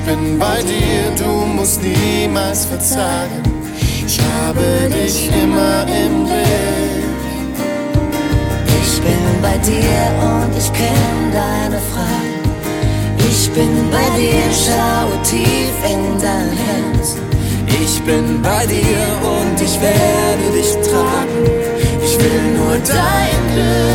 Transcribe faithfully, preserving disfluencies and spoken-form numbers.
bin bei dir, du musst niemals verzagen. Ich habe dich immer im Blick. Ich bin bei dir und ich kenn deine Fragen. Ich bin bei dir, schaue tief in dein Herz. Ich bin bei dir und ich werde dich tragen. Ich will nur dein Glück.